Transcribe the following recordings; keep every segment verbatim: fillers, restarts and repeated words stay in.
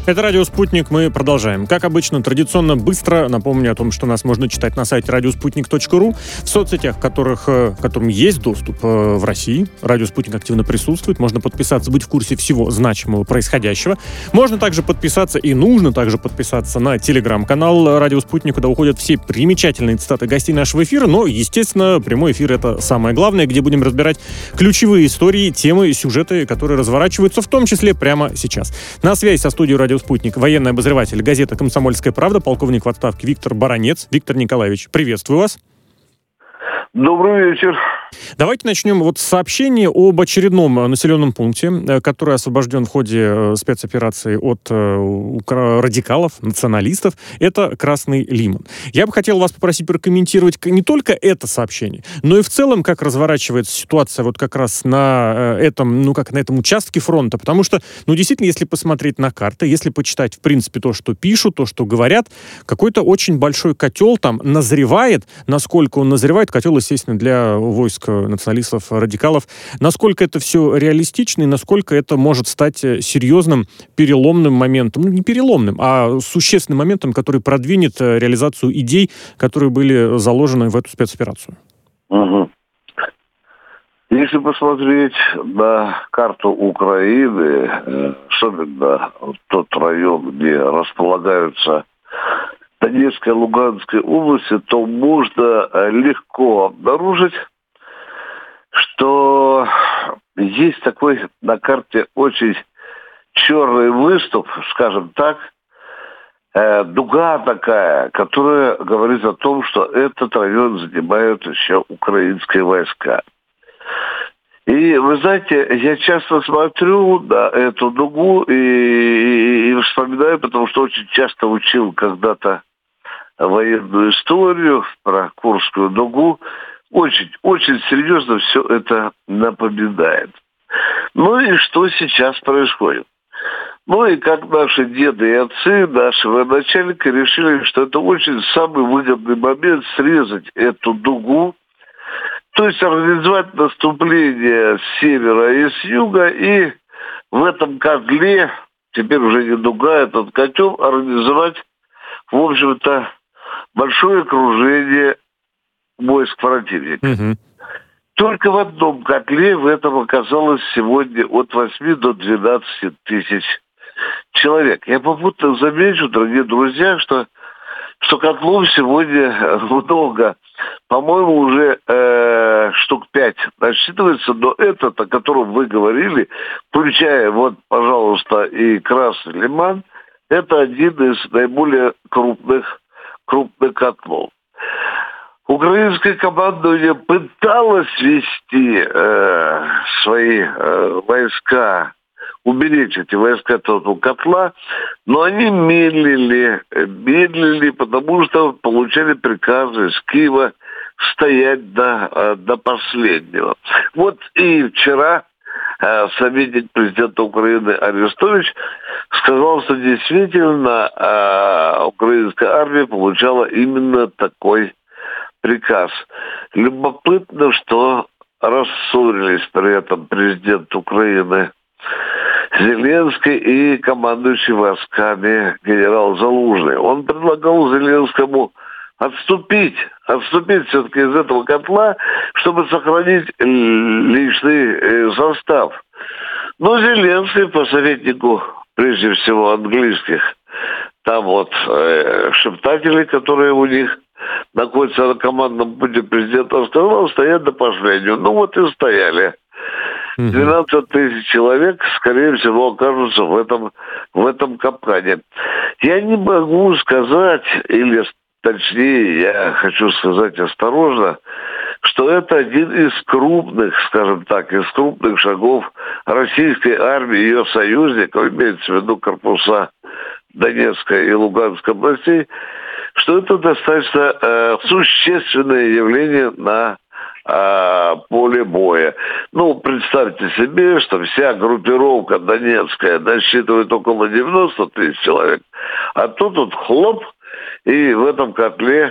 Это «Радио Спутник». Мы продолжаем. Как обычно, традиционно быстро напомню о том, что нас можно читать на сайте радиоспутник точка ру, в соцсетях, которых, к которым есть доступ в России. «Радио Спутник» активно присутствует. Можно подписаться, быть в курсе всего значимого происходящего. Можно также подписаться, и нужно также подписаться на телеграм-канал «Радио Спутник», куда уходят все примечательные цитаты гостей нашего эфира. Но, естественно, прямой эфир — это самое главное, где будем разбирать ключевые истории, темы, сюжеты, которые разворачиваются, в том числе прямо сейчас. На связи со студией «Радио Спутник» военный обозреватель газеты «Комсомольская правда», полковник в отставке Виктор Баранец. Виктор Николаевич, приветствую вас. Добрый вечер. Давайте начнем вот с сообщения об очередном населенном пункте, который освобожден в ходе спецоперации от радикалов, националистов. Это Красный Лиман. Я бы хотел вас попросить прокомментировать не только это сообщение, но и в целом, как разворачивается ситуация вот как раз на этом, ну как на этом участке фронта. Потому что, ну действительно, если посмотреть на карты, если почитать, в принципе, то, что пишут, то, что говорят, какой-то очень большой котел там назревает. Насколько он назревает, котел, естественно, для войск националистов, радикалов. Насколько это все реалистично и насколько это может стать серьезным переломным моментом, ну не переломным, а существенным моментом, который продвинет реализацию идей, которые были заложены в эту спецоперацию. Угу. Если посмотреть на карту Украины, особенно тот район, где располагаются Донецкая, Луганская области, то можно легко обнаружить, что есть такой на карте очень черный выступ, скажем так, э, дуга такая, которая говорит о том, что этот район занимают еще украинские войска. И вы знаете, я часто смотрю на эту дугу и, и, и вспоминаю, потому что очень часто учил когда-то военную историю про Курскую дугу. Очень, очень серьезно все это напоминает. Ну и что сейчас происходит? Ну и как наши деды и отцы, наши военачальники решили, что это очень самый выгодный момент срезать эту дугу, то есть организовать наступление с севера и с юга, и в этом котле, теперь уже не дуга, этот котел, организовать, в общем-то, большое окружение войск противника. Угу. Только в одном котле в этом оказалось сегодня от восьми до двенадцати тысяч человек. Я попутно замечу, дорогие друзья, что, что котлов сегодня много. По-моему, уже э, штук пять насчитывается, но этот, о котором вы говорили, включая, вот, пожалуйста, и Красный Лиман, это один из наиболее крупных, крупных котлов. Украинское командование пыталось вести э, свои э, войска, уберечь эти войска от этого котла, но они медлили, медлили, потому что получали приказы из Киева стоять до, до последнего. Вот и вчера э, советник президента Украины Арестович сказал, что действительно э, украинская армия получала именно такой приказ. Любопытно, что рассорились при этом президент Украины Зеленский и командующий войсками генерал Залужный. Он предлагал Зеленскому отступить, отступить все-таки из этого котла, чтобы сохранить личный состав. Но Зеленский по советнику, прежде всего английских, там вот э, шептатели, которые у них находятся на командном пути президента, сказал стоять до последнего. Ну вот и стояли. двенадцать тысяч человек, скорее всего, окажутся в этом, в этом капкане. Я не могу сказать, или точнее, я хочу сказать осторожно, что это один из крупных, скажем так, из крупных шагов российской армии и ее союзников, имеется в виду корпуса Донецкой и Луганской областей, что это достаточно э, существенное явление на э, поле боя. Ну, представьте себе, что вся группировка Донецкая насчитывает около девяносто тысяч человек, а тут вот хлоп, и в этом котле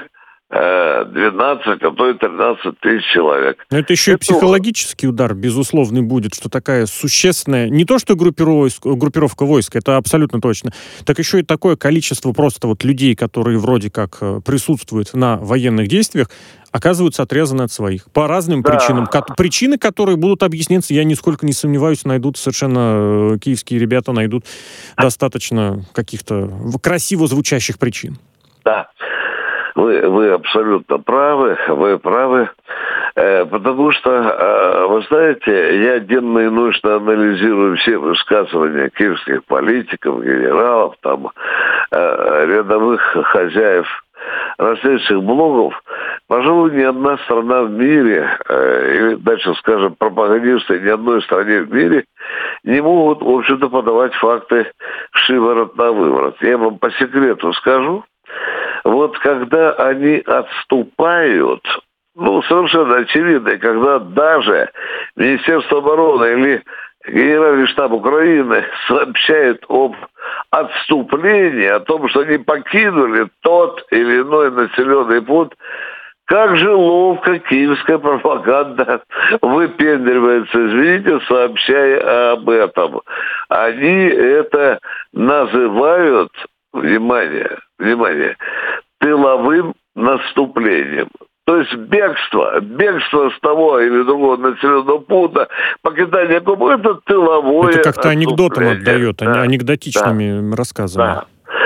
двенадцать, а то и тринадцать тысяч человек. Но это еще это... и психологический удар, безусловный, будет, что такая существенная, не то что группировка, группировка войск, это абсолютно точно, так еще и такое количество просто вот людей, которые вроде как присутствуют на военных действиях, оказываются отрезаны от своих. По разным да. причинам. Причины, которые будут объясняться, я нисколько не сомневаюсь, найдут совершенно киевские ребята, найдут достаточно каких-то красиво звучащих причин. Да. Вы, вы абсолютно правы, вы правы, э, потому что, э, вы знаете, я денно и ночно анализирую все высказывания киевских политиков, генералов, там, э, рядовых хозяев различных блогов. Пожалуй, ни одна страна в мире, э, или дальше скажем, пропагандисты ни одной стране в мире не могут, в общем-то, подавать факты шиворот на выворот. Я вам по секрету скажу. Вот когда они отступают, ну, совершенно очевидно, когда даже Министерство обороны или Генеральный штаб Украины сообщает об отступлении, о том, что они покинули тот или иной населенный пункт, как же ловко киевская пропаганда выпендривается, извините, сообщая об этом. Они это называют, внимание, внимание, тыловым наступлением. То есть бегство, бегство с того или другого населенного пункта, покидание кому это тыловое. Это как-то анекдотом отдает, да. анекдотичными да. рассказами. Да.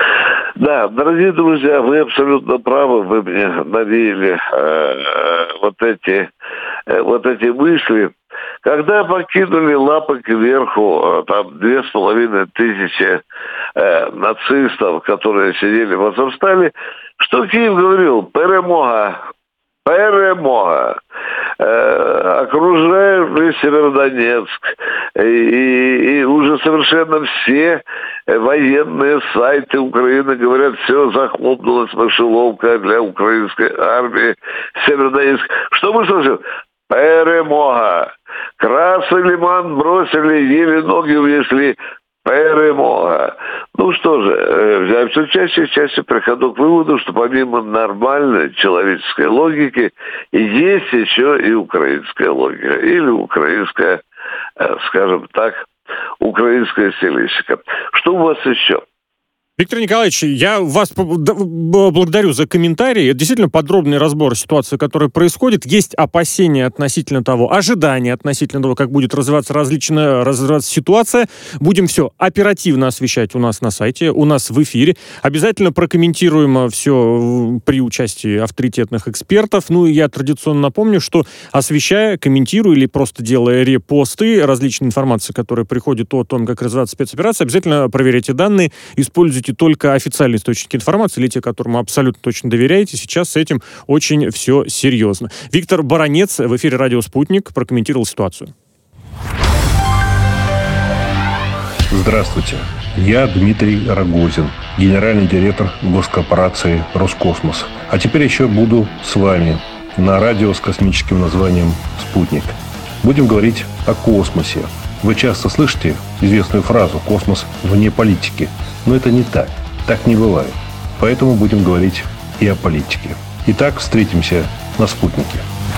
Да, дорогие друзья, вы абсолютно правы, вы мне навеяли э, вот эти э, вот эти мысли. Когда покинули лапы кверху, там две с половиной тысячи э, нацистов, которые сидели в Азовстале, что Киев говорил? Перемога. Перемога. Э, окружаем Северодонецк. И, и, и уже совершенно все военные сайты Украины говорят, все, захлопнулась мышеловка для украинской армии Северодонецк. Что мы слышим? Перемога. Красный Лиман бросили, еле ноги унесли. Перемога. Ну что же, я все чаще и чаще прихожу к выводу, что помимо нормальной человеческой логики, есть еще и украинская логика. Или украинская, скажем так, украинская стилистика. Что у вас еще? Виктор Николаевич, я вас благодарю за комментарии. Это действительно подробный разбор ситуации, которая происходит. Есть опасения относительно того, ожидания относительно того, как будет развиваться различная развиваться ситуация. Будем все оперативно освещать у нас на сайте, у нас в эфире. Обязательно прокомментируем все при участии авторитетных экспертов. Ну и я традиционно напомню, что освещая, комментируя или просто делая репосты различной информации, которая приходит о том, как развиваться спецоперация, обязательно проверяйте данные, используйте только официальные источники информации или те, которым вы абсолютно точно доверяете. Сейчас с этим очень все серьезно. Виктор Баранец в эфире «Радио Спутник» прокомментировал ситуацию. Здравствуйте. Я Дмитрий Рогозин, генеральный директор госкорпорации «Роскосмос». А теперь еще буду с вами на радио с космическим названием «Спутник». Будем говорить о космосе. Вы часто слышите известную фразу «космос вне политики». Но это не так. Так не бывает. Поэтому будем говорить и о политике. Итак, встретимся на «Спутнике».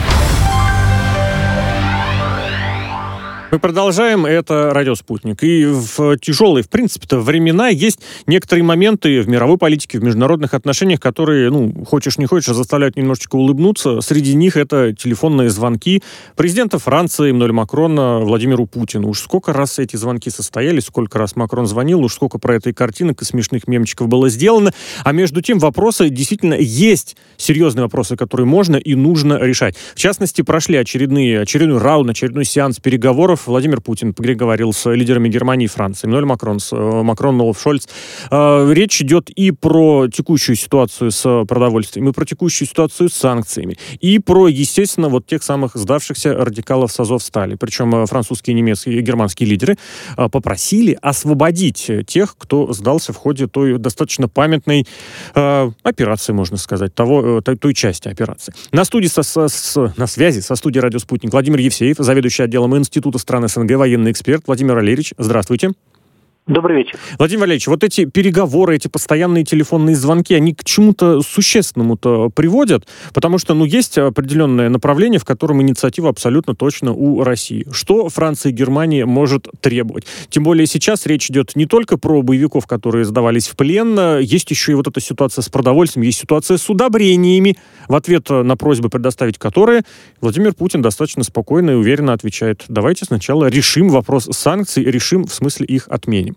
Мы продолжаем. Это «Радио Спутник». И в тяжелые, в принципе-то, времена есть некоторые моменты в мировой политике, в международных отношениях, которые, ну, хочешь не хочешь, заставляют немножечко улыбнуться. Среди них это телефонные звонки президента Франции Эммануэля Макрона Владимиру Путину. Уж сколько раз эти звонки состоялись, сколько раз Макрон звонил, уж сколько про это и картинок, и смешных мемчиков было сделано. А между тем вопросы действительно есть серьезные вопросы, которые можно и нужно решать. В частности, прошли очередные, очередной раунд, очередной сеанс переговоров. Владимир Путин переговорил с лидерами Германии и Франции, Эммануэль Макрон, с, Макрон, Олаф Шольц. Э, речь идет и про текущую ситуацию с продовольствием, и про текущую ситуацию с санкциями, и про, естественно, вот тех самых сдавшихся радикалов с Азовстали. Причем французские, немецкие и германские лидеры э, попросили освободить тех, кто сдался в ходе той достаточно памятной э, операции, можно сказать, того, э, той, той части операции. На студии, со, со, с, на связи со студией «Радио Спутник» Владимир Евсеев, заведующий отделом Института стран СНГ, военный эксперт. Владимир Валерьевич, здравствуйте. Добрый вечер. Владимир Валерьевич, вот эти переговоры, эти постоянные телефонные звонки, они к чему-то существенному-то приводят? Потому что, ну, есть определенное направление, в котором инициатива абсолютно точно у России. Что Франция и Германия может требовать? Тем более сейчас речь идет не только про боевиков, которые сдавались в плен, есть еще и вот эта ситуация с продовольствием, есть ситуация с удобрениями, в ответ на просьбы предоставить которые Владимир Путин достаточно спокойно и уверенно отвечает: давайте сначала решим вопрос санкций, решим, в смысле их отменим.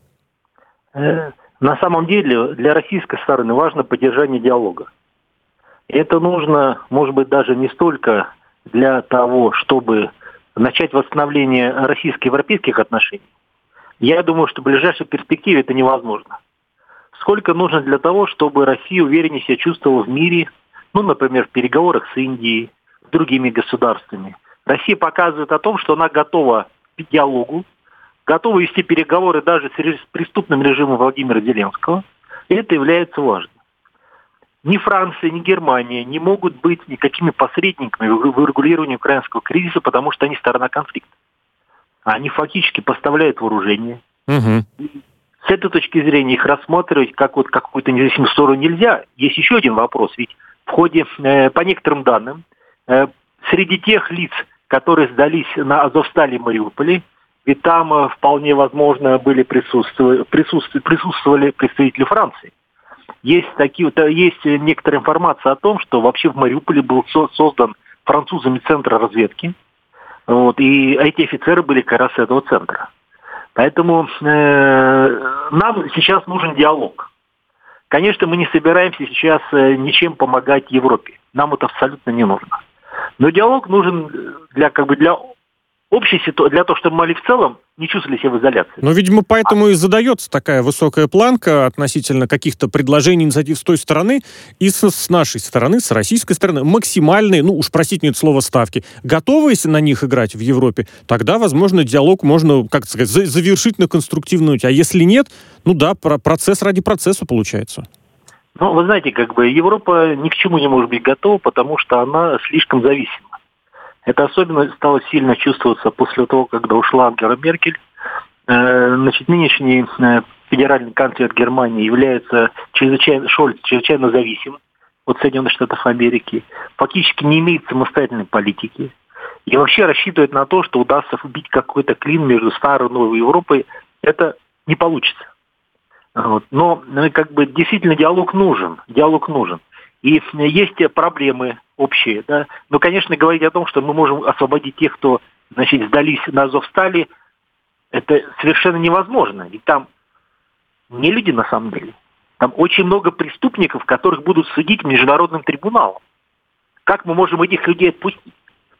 На самом деле для российской стороны важно поддержание диалога. Это нужно, может быть, даже не столько для того, чтобы начать восстановление российско-европейских отношений. Я думаю, что в ближайшей перспективе это невозможно. Сколько нужно для того, чтобы Россия увереннее себя чувствовала в мире, ну, например, в переговорах с Индией, с другими государствами. Россия показывает о том, что она готова к диалогу, готова вести переговоры даже с преступным режимом Владимира Зеленского. И это является важным. Ни Франция, ни Германия не могут быть никакими посредниками в урегулировании украинского кризиса, потому что они сторона конфликта. Они фактически поставляют вооружение. Угу. С этой точки зрения их рассматривать как вот какую-то независимую сторону нельзя. Есть еще один вопрос. Ведь в ходе, э, по некоторым данным, э, среди тех лиц, которые сдались на Азовстали и Мариуполе, ведь там вполне возможно были присутствовали, присутствовали, присутствовали представители Франции. Есть, такие, есть некоторая информация о том, что вообще в Мариуполе был создан французами центр разведки. Вот, и эти офицеры были как раз с этого центра. Поэтому э, нам сейчас нужен диалог. Конечно, мы не собираемся сейчас ничем помогать Европе. Нам это абсолютно не нужно. Но диалог нужен для, как бы для общей ситуации, для того, чтобы мы в целом не чувствовали себя в изоляции. Но, видимо, поэтому и задается такая высокая планка относительно каких-то предложений, инициатив с той стороны, и с, с нашей стороны, с российской стороны, максимальные, ну уж простите мне это слово, ставки. Готовы, если на них играть в Европе, тогда, возможно, диалог можно, как сказать, завершить на конструктивную ноте. А если нет, ну да, процесс ради процесса получается. Ну, вы знаете, как бы Европа ни к чему не может быть готова, потому что она слишком зависима. Это особенно стало сильно чувствоваться после того, когда ушла Ангела Меркель. Значит, нынешний федеральный канцлер Германии является чрезвычайно, Шольц чрезвычайно зависим от Соединенных Штатов Америки, фактически не имеет самостоятельной политики. И вообще рассчитывает на то, что удастся вбить какой-то клин между старой и новой Европой, это не получится. Вот. Но как бы действительно диалог нужен, диалог нужен. И есть проблемы общие, да. Но, конечно, говорить о том, что мы можем освободить тех, кто, значит, сдались на Азовстали, это совершенно невозможно. Ведь там не люди на самом деле. Там очень много преступников, которых будут судить международным трибуналом. Как мы можем этих людей отпустить?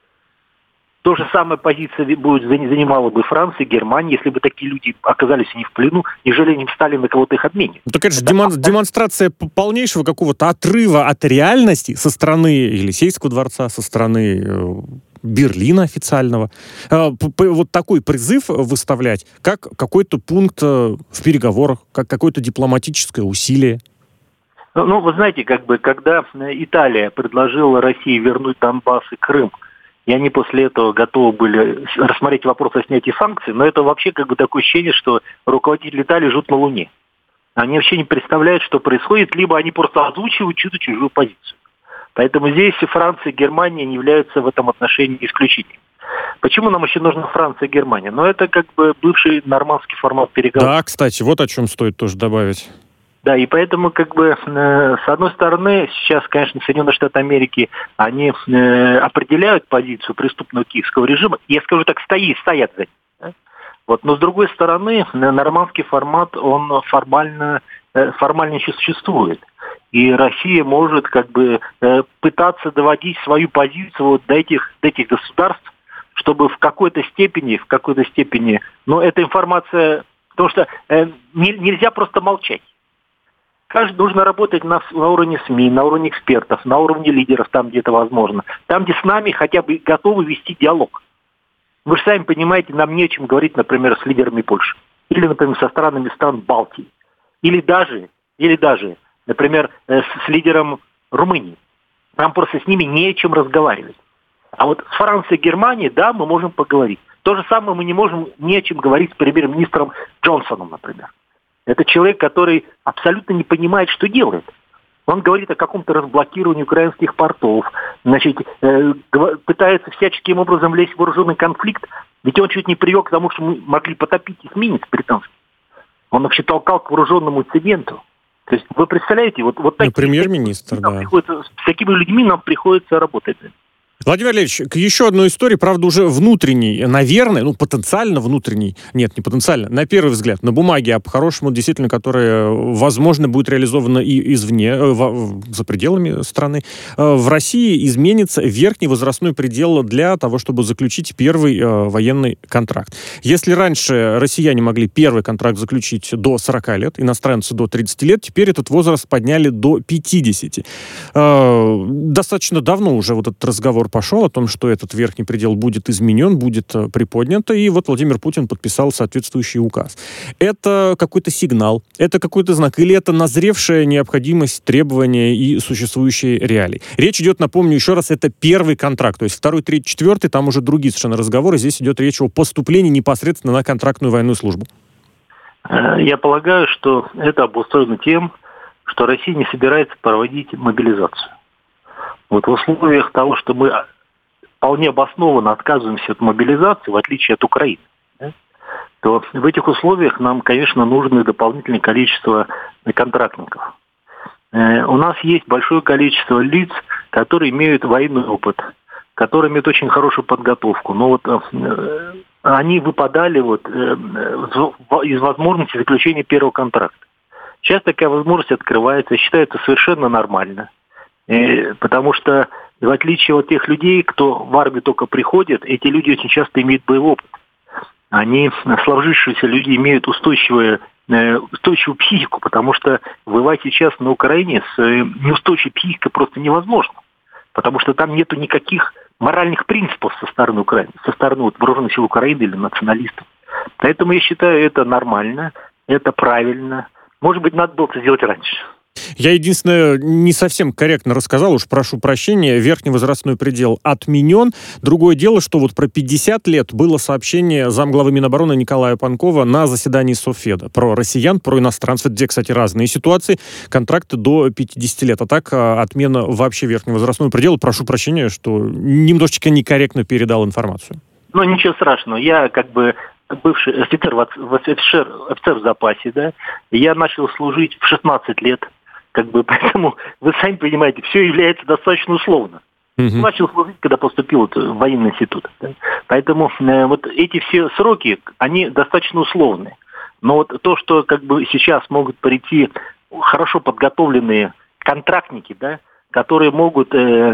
То же самое позиция будет занимала бы Франция, Германия, если бы такие люди оказались не в плену, нежели они стали на кого-то их отменить. Ну, так это же демон, демонстрация полнейшего какого-то отрыва от реальности со стороны Елисейского дворца, со стороны э, Берлина официального. Э, вот такой призыв выставлять, как какой-то пункт э, в переговорах, как какое-то дипломатическое усилие. Ну, ну, вы знаете, как бы, когда Италия предложила России вернуть Донбасс и Крым, и они после этого готовы были рассмотреть вопрос о снятии санкций, но это вообще как бы такое ощущение, что руководители Италии живут на Луне. Они вообще не представляют, что происходит, либо они просто озвучивают чью-то чужую позицию. Поэтому здесь Франция и Германия не являются в этом отношении исключением. Почему нам еще нужна Франция и Германия? Но это как бы бывший нормандский формат переговоров. Да, кстати, вот о чем стоит тоже добавить. Да, и поэтому, как бы, э, с одной стороны, сейчас, конечно, Соединенные Штаты Америки, они э, определяют позицию преступного киевского режима, и, я скажу так, стоит, стоят за ним. Да? Вот, но, с другой стороны, нормандский формат, он формально, э, формально еще существует. И Россия может, как бы, э, пытаться доводить свою позицию вот до этих, до этих государств, чтобы в какой-то степени, в какой-то степени, но эта информация, потому что э, не, нельзя просто молчать. Каждый нужно работать на, на уровне СМИ, на уровне экспертов, на уровне лидеров, там, где это возможно. Там, где с нами хотя бы готовы вести диалог. Вы же сами понимаете, нам не о чем говорить, например, с лидерами Польши. Или, например, со странами стран Балтии. Или даже, или даже, например, с, с лидером Румынии. Нам просто с ними не о чем разговаривать. А вот с Францией и Германией, да, мы можем поговорить. То же самое мы не можем ни о чем говорить с премьер-министром Джонсоном, например. Это человек, который абсолютно не понимает, что делает. Он говорит о каком-то разблокировании украинских портов, значит, э, пытается всяческим образом лезть в вооруженный конфликт, ведь он чуть не привел к тому, что мы могли потопить эсминец британский. Он вообще толкал к вооруженному инциденту. То есть вы представляете, вот, вот ну, премьер-министр, да. С такими людьми нам приходится работать. Владимир Валерьевич, к еще одной истории, правда, уже внутренней, наверное, ну, потенциально внутренней, нет, не потенциально, на первый взгляд, на бумаге, а по-хорошему, действительно, которая, возможно, будет реализована и извне, в, за пределами страны. В России изменится верхний возрастной предел для того, чтобы заключить первый э, военный контракт. Если раньше россияне могли первый контракт заключить до сорока лет, иностранцы до тридцати лет, теперь этот возраст подняли до пятидесяти. Э, достаточно давно уже вот этот разговор пошел о том, что этот верхний предел будет изменен, будет приподнят, и вот Владимир Путин подписал соответствующий указ. Это какой-то сигнал, это какой-то знак, или это назревшая необходимость, требования и существующие реалии? Речь идет, напомню еще раз, это первый контракт, то есть второй, третий, четвертый, там уже другие совершенно разговоры, здесь идет речь о поступлении непосредственно на контрактную военную службу. Я полагаю, что это обусловлено тем, что Россия не собирается проводить мобилизацию. Вот в условиях того, что мы вполне обоснованно отказываемся от мобилизации, в отличие от Украины, да, то в этих условиях нам, конечно, нужно дополнительное количество контрактников. Э, у нас есть большое количество лиц, которые имеют военный опыт, которые имеют очень хорошую подготовку, но вот э, они выпадали вот, э, из возможности заключения первого контракта. Сейчас такая возможность открывается, считается совершенно нормально. Потому что, в отличие от тех людей, кто в армию только приходит, эти люди очень часто имеют боевой опыт. Они, сложившиеся люди, имеют устойчивую, устойчивую психику, потому что воевать сейчас на Украине с неустойчивой психикой просто невозможно. Потому что там нету никаких моральных принципов со стороны Украины, со стороны вот, вооруженных сил Украины или националистов. Поэтому я считаю, это нормально, это правильно. Может быть, надо было это сделать раньше. Я, единственное, не совсем корректно рассказал, уж прошу прощения, верхний возрастной предел отменен. Другое дело, что вот про пятьдесят лет было сообщение замглавы Минобороны Николая Панкова на заседании Совфеда про россиян, про иностранцев, где, кстати, разные ситуации, контракты до пятидесяти лет. А так, отмена вообще верхнего возрастного предела, прошу прощения, что немножечко некорректно передал информацию. Ну, ничего страшного, я как бы... бывший офицер, офицер, офицер в запасе, да, я начал служить в шестнадцать лет, как бы, поэтому, вы сами понимаете, все является достаточно условно. Uh-huh. Начал служить, когда поступил вот, в военный институт. Да. Поэтому э, вот эти все сроки, они достаточно условные. Но вот то, что как бы сейчас могут прийти хорошо подготовленные контрактники, да, которые могут э,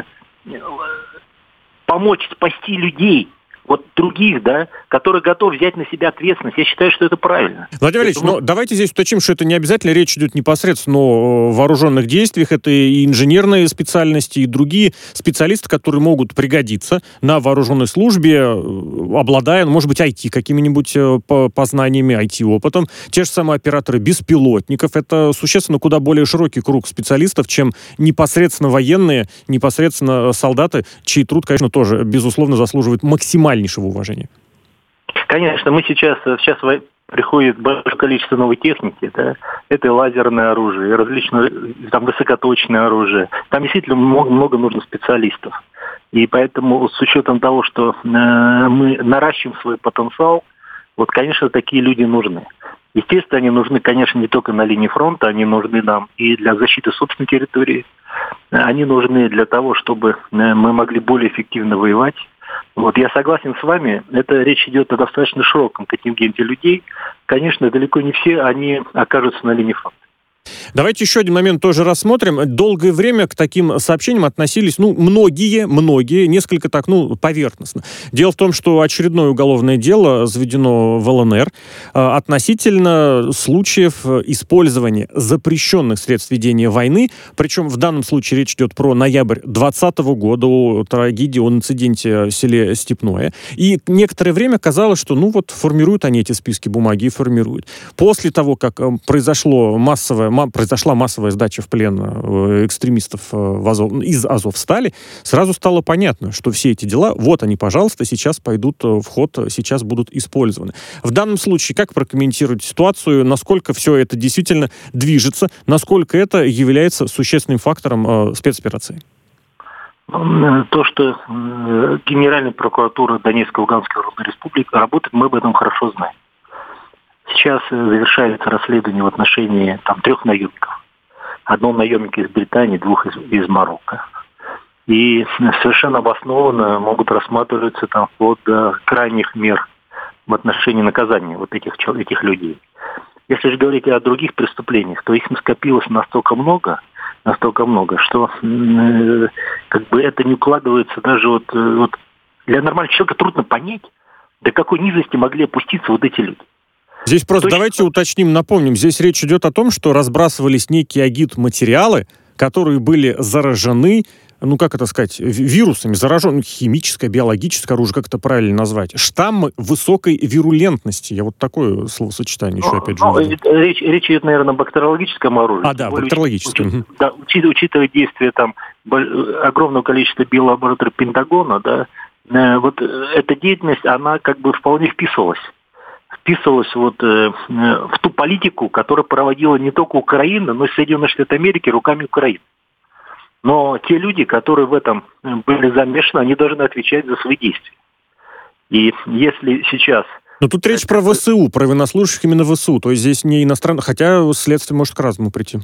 помочь спасти людей, вот других, да, которые готовы взять на себя ответственность. Я считаю, что это правильно. Владимир Валерьевич, но давайте здесь уточним, что это не обязательно речь идет непосредственно о вооруженных действиях. Это и инженерные специальности, и другие специалисты, которые могут пригодиться на вооруженной службе, обладая, ну, может быть, ай ти какими-нибудь познаниями, ай ти-опытом. Те же самые операторы беспилотников. Это существенно куда более широкий круг специалистов, чем непосредственно военные, непосредственно солдаты, чей труд, конечно, тоже, безусловно, заслуживает максимально уважения. Конечно, мы сейчас, сейчас приходит большое количество новой техники, да, это и лазерное оружие, и различные там высокоточное оружие. Там действительно много, много нужно специалистов. И поэтому с учетом того, что э, мы наращиваем свой потенциал, вот, конечно, такие люди нужны. Естественно, они нужны, конечно, не только на линии фронта, они нужны нам и для защиты собственной территории, они нужны для того, чтобы мы могли более эффективно воевать. Вот, я согласен с вами, это речь идет о достаточно широком контингенте людей. Конечно, далеко не все они окажутся на линии фронта. Давайте еще один момент тоже рассмотрим. Долгое время к таким сообщениям относились, ну, многие, многие, несколько так, ну, поверхностно. Дело в том, что очередное уголовное дело заведено в эл эн эр относительно случаев использования запрещенных средств ведения войны. Причем в данном случае речь идет про ноябрь двадцатого года, о трагедии, о инциденте в селе Степное. И некоторое время казалось, что, ну, вот формируют они эти списки бумаги и формируют. После того, как произошло массовое произошло произошла массовая сдача в плен экстремистов в Азов, из Азовстали, сразу стало понятно, что все эти дела, вот они, пожалуйста, сейчас пойдут в ход, сейчас будут использованы. В данном случае, как прокомментировать ситуацию, насколько все это действительно движется, насколько это является существенным фактором спецоперации? То, что Генеральная прокуратура Донецкой и Луганской республики работает, мы об этом хорошо знаем. Сейчас завершается расследование в отношении там, трех наемников. Одного наемника из Британии, двух из, из Марокко. И совершенно обоснованно могут рассматриваться там вплоть до крайних мер в отношении наказания вот этих, этих людей. Если же говорить о других преступлениях, то их скопилось настолько много, настолько много, что э, как бы это не укладывается даже вот, вот для нормального человека трудно понять, до какой низости могли опуститься вот эти люди. Здесь просто Точно. Давайте уточним, напомним. Здесь речь идет о том, что разбрасывались некие агит-материалы, которые были заражены, ну, как это сказать, вирусами, заражены, химическое, биологическое оружие, как это правильно назвать, штаммы высокой вирулентности. Я вот такое словосочетание еще опять же ну, речь, речь идет, наверное, о бактериологическом оружии. А, да, бактериологическом. Учит, да, учит, учитывая действия там огромного количества биолабораторий Пентагона, да, вот эта деятельность, она как бы вполне вписывалась. вписывалась вот э, в ту политику, которую проводила не только Украина, но и Соединенные Штаты Америки руками Украины. Но те люди, которые в этом были замешаны, они должны отвечать за свои действия. И если сейчас... Но тут речь про ВСУ, про военнослужащих именно ВСУ, то есть здесь не иностранных, хотя следствие может к разному прийти.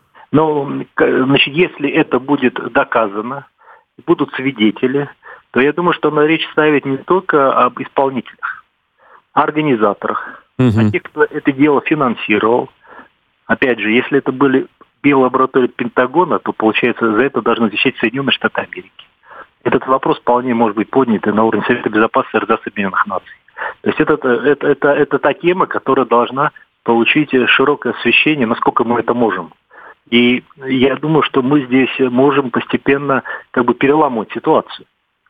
Но, значит, если это будет доказано, будут свидетели, то я думаю, что на речь ставит не только об исполнителях, о организаторах, угу. о тех, кто это дело финансировал. Опять же, если это были биолаборатории Пентагона, то, получается, за это должны отвечать Соединенные Штаты Америки. Этот вопрос вполне может быть поднят и на уровне Совета Безопасности Организации Объединенных Наций. То есть это, это, это, это та тема, которая должна получить широкое освещение, насколько мы это можем. И я думаю, что мы здесь можем постепенно как бы переламывать ситуацию.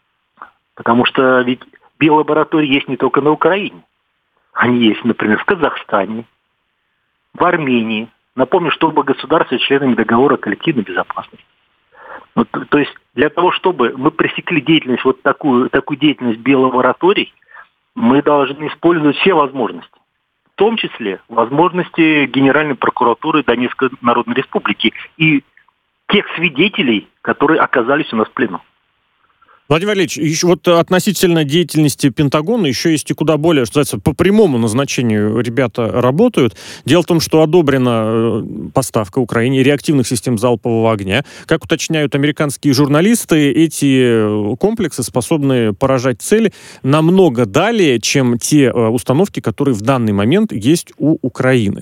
Потому что ведь биолаборатории есть не только на Украине. Они есть, например, в Казахстане, в Армении. Напомню, что оба государства членами договора коллективной безопасности. Вот, то есть для того, чтобы мы пресекли деятельность, вот такую, такую деятельность биолабораторий, мы должны использовать все возможности. В том числе возможности Генеральной прокуратуры Донецкой Народной Республики и тех свидетелей, которые оказались у нас в плену. Владимир Валерьевич, еще вот относительно деятельности Пентагона еще есть и куда более, что называется, по прямому назначению ребята работают. Дело в том, что одобрена поставка Украине реактивных систем залпового огня. Как уточняют американские журналисты, эти комплексы способны поражать цели намного далее, чем те установки, которые в данный момент есть у Украины.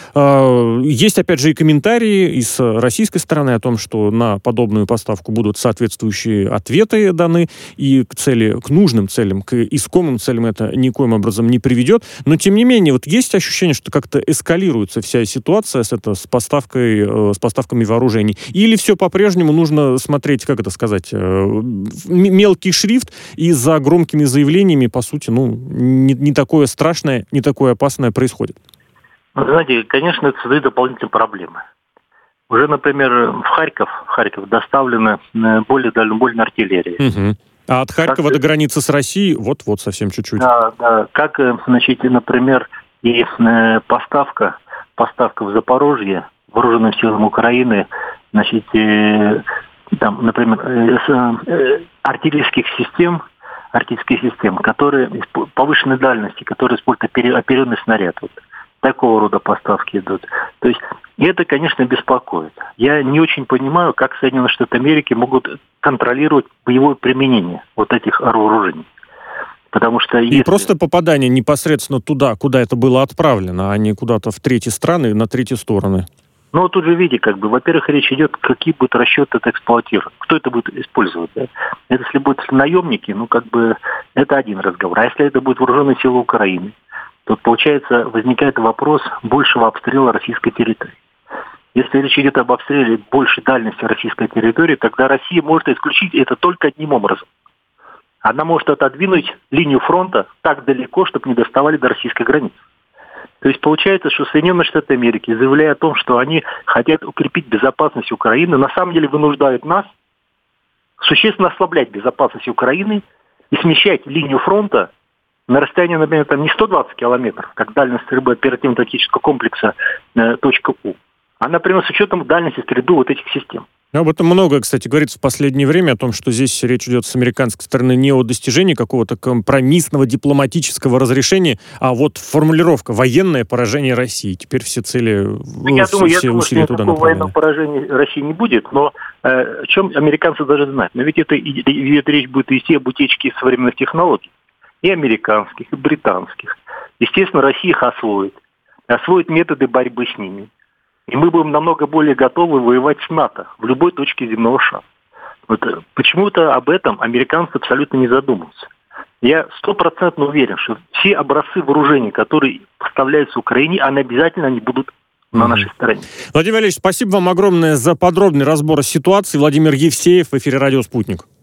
Есть, опять же, и комментарии из российской стороны о том, что на подобную поставку будут соответствующие ответы даны, и к цели, к нужным целям, к искомым целям это никоим образом не приведет. Но, тем не менее, вот есть ощущение, что как-то эскалируется вся ситуация с, это, с, поставкой, с поставками вооружений? Или все по-прежнему нужно смотреть, как это сказать, мелкий шрифт, и за громкими заявлениями, по сути, ну, не, не такое страшное, не такое опасное происходит? Вы знаете, конечно, это создает дополнительные проблемы. Уже, например, в Харьков, в Харьков доставлена более дальнобойная артиллерия. Угу. А от Харькова как... до границы с Россией вот-вот совсем чуть-чуть. Да, да. Как, значит, например, и поставка, поставка в Запорожье вооруженным силам Украины, значит, там, например, артиллерийских систем, артиллерийских систем, которые повышенной дальности, которые используют оперенный снаряд. Вот. Такого рода поставки идут. То есть это, конечно, беспокоит. Я не очень понимаю, как Соединенные Штаты Америки могут контролировать боевое применение вот этих вооружений. Потому что если... И просто попадание непосредственно туда, куда это было отправлено, а не куда-то в третьи страны, на третьи стороны. Ну, тут же видите, как бы, во-первых, речь идет, какие будут расчеты это эксплуатировать. Кто это будет использовать, да? Это если будут наемники, ну, как бы, это один разговор. А если это будут вооруженные силы Украины, то, получается, возникает вопрос большего обстрела российской территории. Если речь идет об обстреле большей дальности российской территории, тогда Россия может исключить это только одним образом. Она может отодвинуть линию фронта так далеко, чтобы не доставали до российской границы. То есть получается, что Соединенные Штаты Америки, заявляя о том, что они хотят укрепить безопасность Украины, на самом деле вынуждают нас существенно ослаблять безопасность Украины и смещать линию фронта на расстояние, например, там не сто двадцать километров, как дальность стрельбы оперативно-тактического комплекса э, точка У, а, например, с учетом дальности стрельбы вот этих систем. Об этом много, кстати, говорится в последнее время, о том, что здесь речь идет с американской стороны не о достижении какого-то компромиссного дипломатического разрешения, а вот формулировка «военное поражение России». Теперь все цели, ну, я все, думаю, все я усилия думаю, туда что военного направлены. поражения России не будет, но э, о чем американцы должны знать? Но ведь это, это речь будет идти об утечке современных технологий, и американских, и британских. Естественно, Россия их освоит, освоит методы борьбы с ними. И мы будем намного более готовы воевать с НАТО в любой точке земного шара. Вот почему-то об этом американцы абсолютно не задумываются. Я стопроцентно уверен, что все образцы вооружений, которые поставляются Украине, они обязательно они будут на нашей стороне. Владимир Валерьевич, спасибо вам огромное за подробный разбор ситуации. Владимир Евсеев в эфире «Радио Спутник».